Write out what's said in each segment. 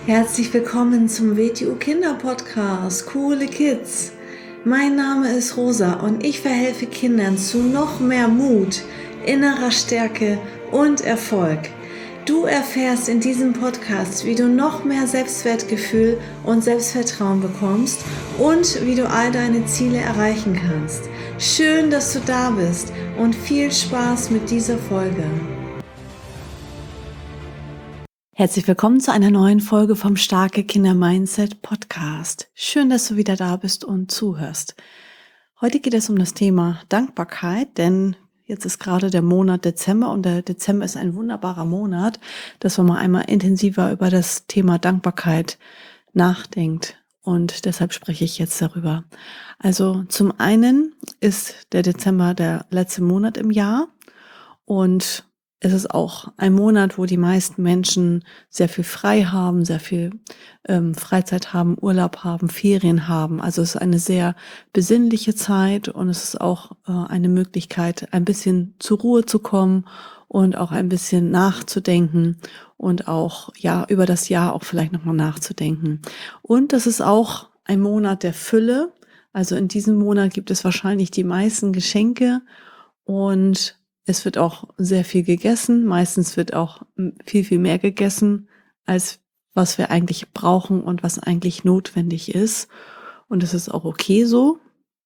Herzlich willkommen zum WTU Kinder Podcast, Coole Kids. Mein Name ist Rosa und ich verhelfe Kindern zu noch mehr Mut, innerer Stärke und Erfolg. Du erfährst in diesem Podcast, wie du noch mehr Selbstwertgefühl und Selbstvertrauen bekommst und wie du all deine Ziele erreichen kannst. Schön, dass du da bist und viel Spaß mit dieser Folge. Herzlich willkommen zu einer neuen Folge vom Starke Kinder Mindset Podcast. Schön, dass du wieder da bist und zuhörst. Heute geht es um das Thema Dankbarkeit, denn jetzt ist gerade der Monat Dezember und der Dezember ist ein wunderbarer Monat, dass man mal einmal intensiver über das Thema Dankbarkeit nachdenkt. Und deshalb spreche ich jetzt darüber. Also zum einen ist der Dezember der letzte Monat im Jahr und es ist auch ein Monat, wo die meisten Menschen sehr viel frei haben, sehr viel Freizeit haben, Urlaub haben, Ferien haben. Also es ist eine sehr besinnliche Zeit und es ist auch eine Möglichkeit, ein bisschen zur Ruhe zu kommen und auch ein bisschen nachzudenken und auch über das Jahr auch vielleicht nochmal nachzudenken. Und das ist auch ein Monat der Fülle. Also in diesem Monat gibt es wahrscheinlich die meisten Geschenke und es wird auch sehr viel gegessen. Meistens wird auch viel, viel mehr gegessen, als was wir eigentlich brauchen und was eigentlich notwendig ist. Und es ist auch okay so.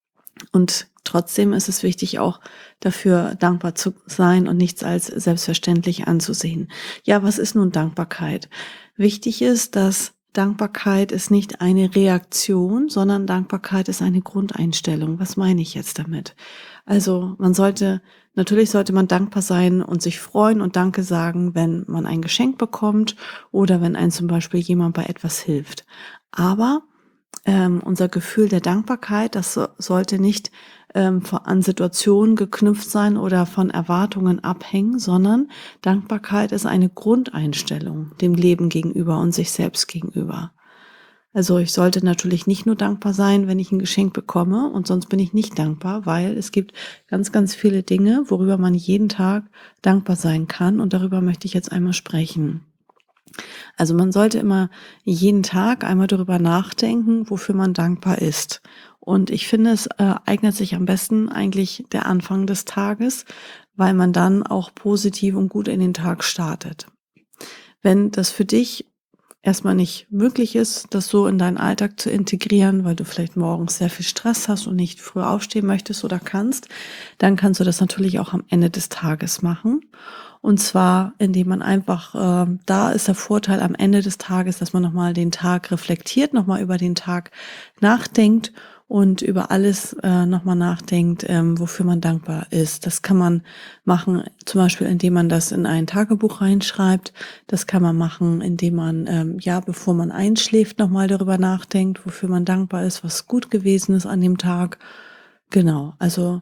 Und trotzdem ist es wichtig, auch dafür dankbar zu sein und nichts als selbstverständlich anzusehen. Ja, was ist nun Dankbarkeit? Wichtig ist, dass Dankbarkeit ist nicht eine Reaktion, sondern Dankbarkeit ist eine Grundeinstellung. Was meine ich jetzt damit? Also natürlich sollte man dankbar sein und sich freuen und Danke sagen, wenn man ein Geschenk bekommt oder wenn einem zum Beispiel jemand bei etwas hilft. Aber unser Gefühl der Dankbarkeit, das sollte nicht an Situationen geknüpft sein oder von Erwartungen abhängen, sondern Dankbarkeit ist eine Grundeinstellung dem Leben gegenüber und sich selbst gegenüber. Also ich sollte natürlich nicht nur dankbar sein, wenn ich ein Geschenk bekomme und sonst bin ich nicht dankbar, weil es gibt ganz, ganz viele Dinge, worüber man jeden Tag dankbar sein kann und darüber möchte ich jetzt einmal sprechen. Also man sollte immer jeden Tag einmal darüber nachdenken, wofür man dankbar ist. Und ich finde, es eignet sich am besten eigentlich der Anfang des Tages, weil man dann auch positiv und gut in den Tag startet. Wenn das für dich erstmal nicht möglich ist, das so in deinen Alltag zu integrieren, weil du vielleicht morgens sehr viel Stress hast und nicht früh aufstehen möchtest oder kannst, dann kannst du das natürlich auch am Ende des Tages machen. Und zwar, indem man einfach, da ist der Vorteil am Ende des Tages, dass man nochmal den Tag reflektiert, nochmal über den Tag nachdenkt und über alles nochmal nachdenkt, wofür man dankbar ist. Das kann man machen, zum Beispiel, indem man das in ein Tagebuch reinschreibt. Das kann man machen, indem man, bevor man einschläft, nochmal darüber nachdenkt, wofür man dankbar ist, was gut gewesen ist an dem Tag. Genau, also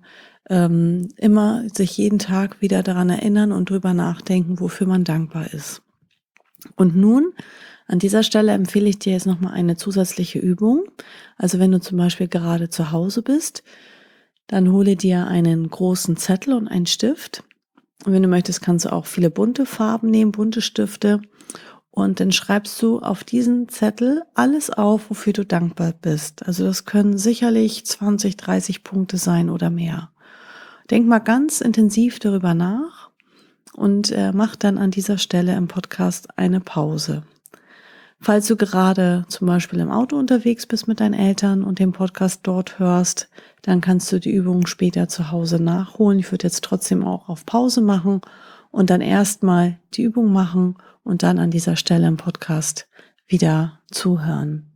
immer sich jeden Tag wieder daran erinnern und drüber nachdenken, wofür man dankbar ist. Und nun, an dieser Stelle empfehle ich dir jetzt nochmal eine zusätzliche Übung. Also wenn du zum Beispiel gerade zu Hause bist, dann hole dir einen großen Zettel und einen Stift. Und wenn du möchtest, kannst du auch viele bunte Farben nehmen, bunte Stifte. Und dann schreibst du auf diesen Zettel alles auf, wofür du dankbar bist. Also das können sicherlich 20, 30 Punkte sein oder mehr. Denk mal ganz intensiv darüber nach und mach dann an dieser Stelle im Podcast eine Pause. Falls du gerade zum Beispiel im Auto unterwegs bist mit deinen Eltern und den Podcast dort hörst, dann kannst du die Übung später zu Hause nachholen. Ich würde jetzt trotzdem auch auf Pause machen und dann erstmal die Übung machen und dann an dieser Stelle im Podcast wieder zuhören.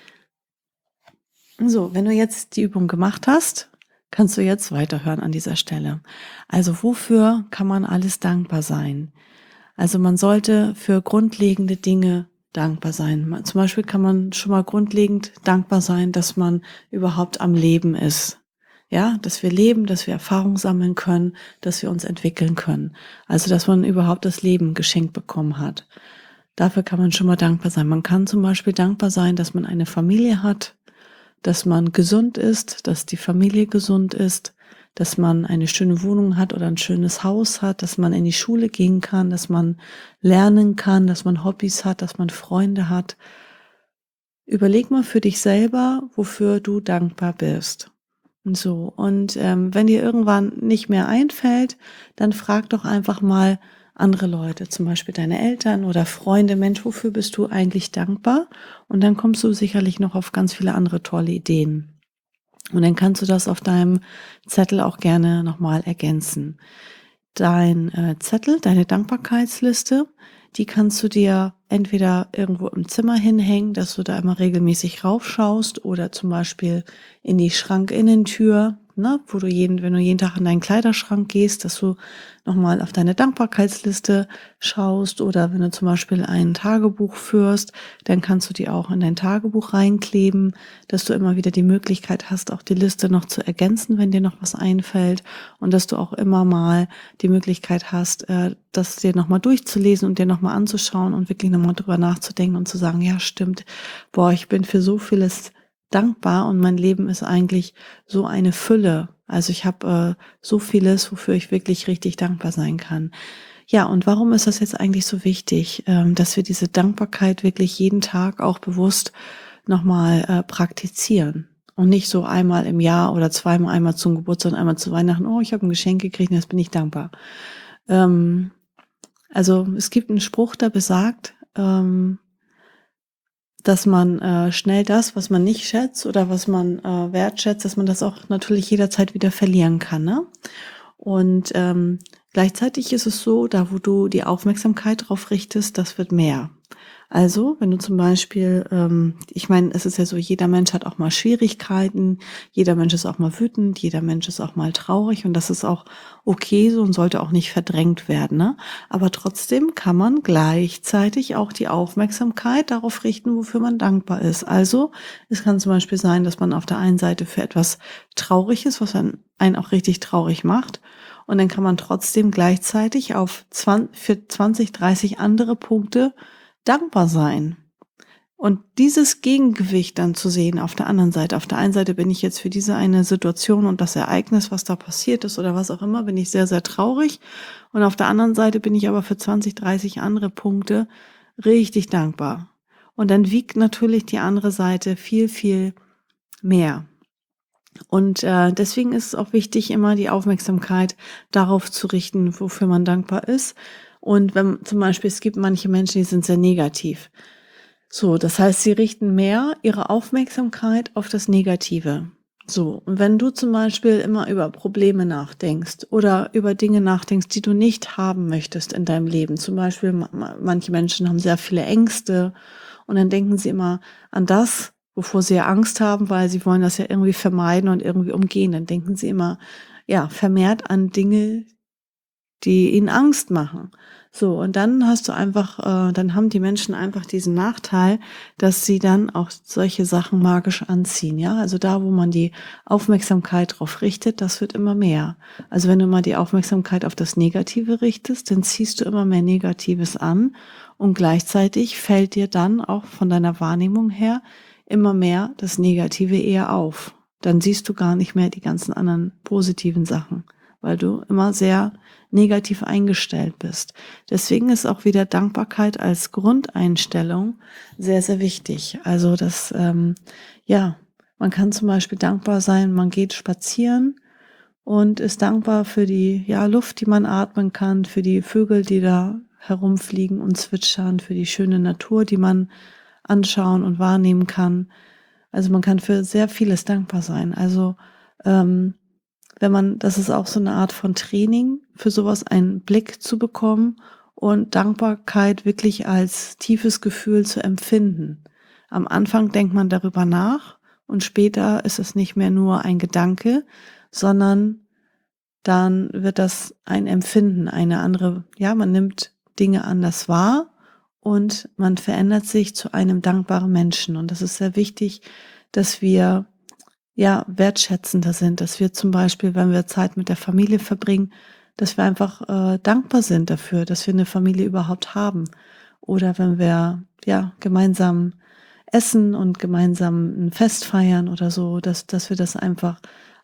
So, wenn du jetzt die Übung gemacht hast, kannst du jetzt weiterhören an dieser Stelle. Also wofür kann man alles dankbar sein? Also man sollte für grundlegende Dinge dankbar sein. Zum Beispiel kann man schon mal grundlegend dankbar sein, dass man überhaupt am Leben ist. Ja, dass wir leben, dass wir Erfahrung sammeln können, dass wir uns entwickeln können. Also dass man überhaupt das Leben geschenkt bekommen hat. Dafür kann man schon mal dankbar sein. Man kann zum Beispiel dankbar sein, dass man eine Familie hat, dass man gesund ist, dass die Familie gesund ist, dass man eine schöne Wohnung hat oder ein schönes Haus hat, dass man in die Schule gehen kann, dass man lernen kann, dass man Hobbys hat, dass man Freunde hat. Überleg mal für dich selber, wofür du dankbar bist. Und wenn dir irgendwann nicht mehr einfällt, dann frag doch einfach mal andere Leute, zum Beispiel deine Eltern oder Freunde, Mensch, wofür bist du eigentlich dankbar? Und dann kommst du sicherlich noch auf ganz viele andere tolle Ideen. Und dann kannst du das auf deinem Zettel auch gerne nochmal ergänzen. Dein Zettel, deine Dankbarkeitsliste, die kannst du dir entweder irgendwo im Zimmer hinhängen, dass du da immer regelmäßig raufschaust oder zum Beispiel in die Schrankinnentür, ne, wenn du jeden Tag in deinen Kleiderschrank gehst, dass du nochmal auf deine Dankbarkeitsliste schaust oder wenn du zum Beispiel ein Tagebuch führst, dann kannst du die auch in dein Tagebuch reinkleben, dass du immer wieder die Möglichkeit hast, auch die Liste noch zu ergänzen, wenn dir noch was einfällt und dass du auch immer mal die Möglichkeit hast, das dir nochmal durchzulesen und dir nochmal anzuschauen und wirklich nochmal drüber nachzudenken und zu sagen, ja, stimmt, boah, ich bin für so vieles dankbar und mein Leben ist eigentlich so eine Fülle. Also ich habe so vieles, wofür ich wirklich richtig dankbar sein kann. Ja, und warum ist das jetzt eigentlich so wichtig, dass wir diese Dankbarkeit wirklich jeden Tag auch bewusst nochmal praktizieren? Und nicht so einmal im Jahr oder zweimal, einmal zum Geburtstag und einmal zu Weihnachten, oh, ich habe ein Geschenk gekriegt und jetzt bin ich dankbar. Also es gibt einen Spruch, der besagt, dass man schnell das, was man nicht schätzt oder was man wertschätzt, dass man das auch natürlich jederzeit wieder verlieren kann, ne? Und gleichzeitig ist es so, da wo du die Aufmerksamkeit drauf richtest, das wird mehr. Also, wenn du zum Beispiel, ich meine, es ist ja so, jeder Mensch hat auch mal Schwierigkeiten, jeder Mensch ist auch mal wütend, jeder Mensch ist auch mal traurig und das ist auch okay so und sollte auch nicht verdrängt werden, ne? Aber trotzdem kann man gleichzeitig auch die Aufmerksamkeit darauf richten, wofür man dankbar ist. Also, es kann zum Beispiel sein, dass man auf der einen Seite für etwas traurig ist, was einen auch richtig traurig macht. Und dann kann man trotzdem gleichzeitig für 20, 30 andere Punkte dankbar sein. Und dieses Gegengewicht dann zu sehen auf der anderen Seite. Auf der einen Seite bin ich jetzt für diese eine Situation und das Ereignis, was da passiert ist oder was auch immer, bin ich sehr, sehr traurig. Und auf der anderen Seite bin ich aber für 20, 30 andere Punkte richtig dankbar. Und dann wiegt natürlich die andere Seite viel, viel mehr. Und deswegen ist es auch wichtig, immer die Aufmerksamkeit darauf zu richten, wofür man dankbar ist. Und wenn zum Beispiel, es gibt manche Menschen, die sind sehr negativ. So, das heißt, sie richten mehr ihre Aufmerksamkeit auf das Negative. So, und wenn du zum Beispiel immer über Probleme nachdenkst oder über Dinge nachdenkst, die du nicht haben möchtest in deinem Leben, zum Beispiel manche Menschen haben sehr viele Ängste und dann denken sie immer an das, wovor sie ja Angst haben, weil sie wollen das ja irgendwie vermeiden und irgendwie umgehen. Dann denken sie immer, ja, vermehrt an Dinge, die ihnen Angst machen. So, und dann dann haben die Menschen einfach diesen Nachteil, dass sie dann auch solche Sachen magisch anziehen, ja. Also da, wo man die Aufmerksamkeit drauf richtet, das wird immer mehr. Also wenn du mal die Aufmerksamkeit auf das Negative richtest, dann ziehst du immer mehr Negatives an und gleichzeitig fällt dir dann auch von deiner Wahrnehmung her immer mehr das Negative eher auf. Dann siehst du gar nicht mehr die ganzen anderen positiven Sachen, weil du immer sehr negativ eingestellt bist. Deswegen ist auch wieder Dankbarkeit als Grundeinstellung sehr, sehr wichtig. Also man kann zum Beispiel dankbar sein, man geht spazieren und ist dankbar für die Luft, die man atmen kann, für die Vögel, die da herumfliegen und zwitschern, für die schöne Natur, die man anschauen und wahrnehmen kann. Also man kann für sehr vieles dankbar sein. Also das ist auch so eine Art von Training, für sowas einen Blick zu bekommen und Dankbarkeit wirklich als tiefes Gefühl zu empfinden. Am Anfang denkt man darüber nach und später ist es nicht mehr nur ein Gedanke, sondern dann wird das ein Empfinden, man nimmt Dinge anders wahr und man verändert sich zu einem dankbaren Menschen. Und das ist sehr wichtig, dass wir wertschätzender sind, dass wir zum Beispiel, wenn wir Zeit mit der Familie verbringen, dass wir einfach dankbar sind dafür, dass wir eine Familie überhaupt haben. Oder wenn wir gemeinsam essen und gemeinsam ein Fest feiern oder so, dass wir das einfach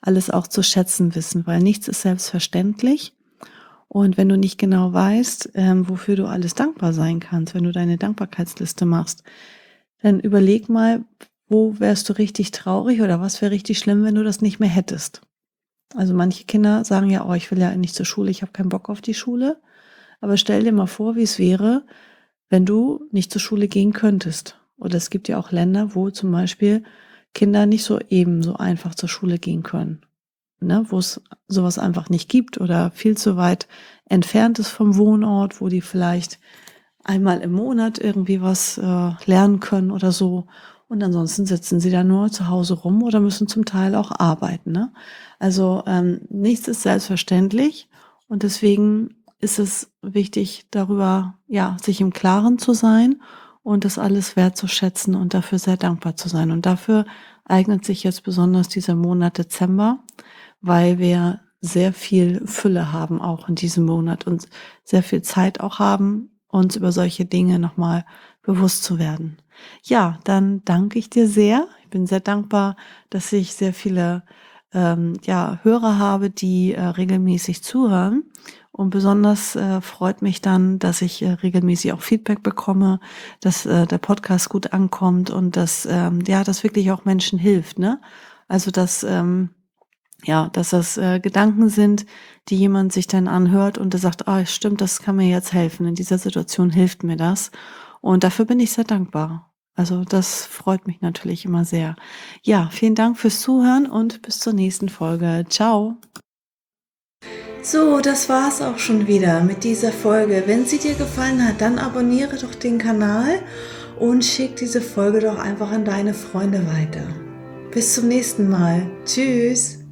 alles auch zu schätzen wissen, weil nichts ist selbstverständlich. Und wenn du nicht genau weißt, wofür du alles dankbar sein kannst, wenn du deine Dankbarkeitsliste machst, dann überleg mal, wo wärst du richtig traurig oder was wäre richtig schlimm, wenn du das nicht mehr hättest. Also manche Kinder sagen ja, oh, ich will ja nicht zur Schule, ich habe keinen Bock auf die Schule. Aber stell dir mal vor, wie es wäre, wenn du nicht zur Schule gehen könntest. Oder es gibt ja auch Länder, wo zum Beispiel Kinder nicht so ebenso einfach zur Schule gehen können, ne, wo es sowas einfach nicht gibt oder viel zu weit entfernt ist vom Wohnort, wo die vielleicht einmal im Monat irgendwie was lernen können oder so. Und ansonsten sitzen sie da nur zu Hause rum oder müssen zum Teil auch arbeiten. Ne? Also nichts ist selbstverständlich und deswegen ist es wichtig, darüber ja sich im Klaren zu sein und das alles wertzuschätzen und dafür sehr dankbar zu sein. Und dafür eignet sich jetzt besonders dieser Monat Dezember, weil wir sehr viel Fülle haben auch in diesem Monat und sehr viel Zeit auch haben, uns über solche Dinge nochmal bewusst zu werden. Ja, dann danke ich dir sehr. Ich bin sehr dankbar, dass ich sehr viele Hörer habe, die regelmäßig zuhören. Und besonders freut mich dann, dass ich regelmäßig auch Feedback bekomme, dass der Podcast gut ankommt und dass das wirklich auch Menschen hilft. Ne? Also dass das Gedanken sind, die jemand sich dann anhört und der sagt, ah, stimmt, das kann mir jetzt helfen. In dieser Situation hilft mir das. Und dafür bin ich sehr dankbar. Also das freut mich natürlich immer sehr. Ja, vielen Dank fürs Zuhören und bis zur nächsten Folge. Ciao. So, das war's auch schon wieder mit dieser Folge. Wenn sie dir gefallen hat, dann abonniere doch den Kanal und schick diese Folge doch einfach an deine Freunde weiter. Bis zum nächsten Mal. Tschüss.